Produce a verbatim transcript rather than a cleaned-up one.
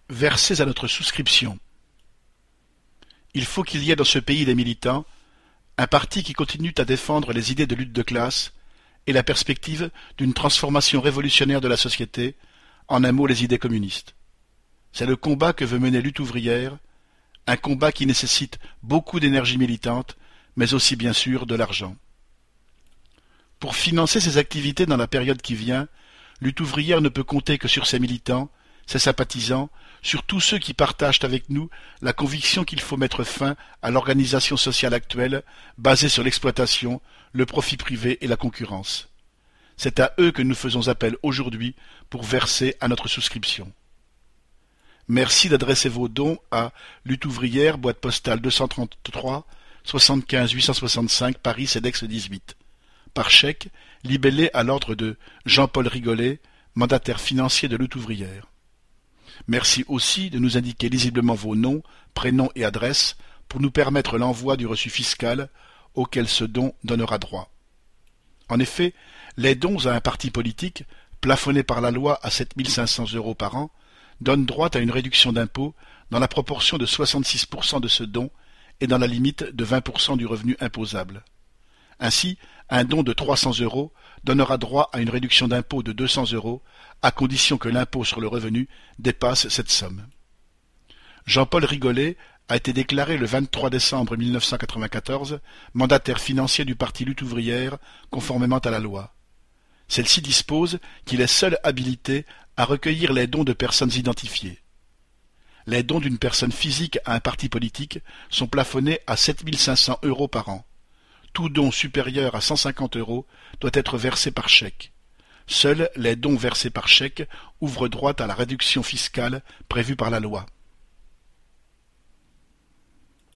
Versez à notre souscription. Il faut qu'il y ait dans ce pays des militants, un parti qui continue à défendre les idées de lutte de classe et la perspective d'une transformation révolutionnaire de la société, en un mot les idées communistes. C'est le combat que veut mener Lutte ouvrière, un combat qui nécessite beaucoup d'énergie militante, mais aussi bien sûr de l'argent. Pour financer ses activités dans la période qui vient, Lutte ouvrière ne peut compter que sur ses militants, ses sympathisants, sur tous ceux qui partagent avec nous la conviction qu'il faut mettre fin à l'organisation sociale actuelle basée sur l'exploitation, le profit privé et la concurrence. C'est à eux que nous faisons appel aujourd'hui pour verser à notre souscription. Merci d'adresser vos dons à Lutte ouvrière, boîte postale deux cent trente-trois, soixante-quinze huit cent soixante-cinq, Paris, CEDEX dix-huit. Par chèque, libellé à l'ordre de Jean-Paul Rigolet, mandataire financier de Lutte ouvrière. Merci aussi de nous indiquer lisiblement vos noms, prénoms et adresses pour nous permettre l'envoi du reçu fiscal auquel ce don donnera droit. En effet, les dons à un parti politique, plafonnés par la loi à sept mille cinq cents euros par an, donnent droit à une réduction d'impôt dans la proportion de soixante-six pour cent de ce don et dans la limite de vingt pour cent du revenu imposable. Ainsi, un don de trois cents euros donnera droit à une réduction d'impôt de deux cents euros, à condition que l'impôt sur le revenu dépasse cette somme. Jean-Paul Rigolet a été déclaré le vingt-trois décembre mille neuf cent quatre-vingt-quatorze mandataire financier du parti Lutte ouvrière, conformément à la loi. Celle-ci dispose qu'il est seul habilité à recueillir les dons de personnes identifiées. Les dons d'une personne physique à un parti politique sont plafonnés à sept mille cinq cents euros par an. Tout don supérieur à cent cinquante euros doit être versé par chèque. Seuls les dons versés par chèque ouvrent droit à la réduction fiscale prévue par la loi.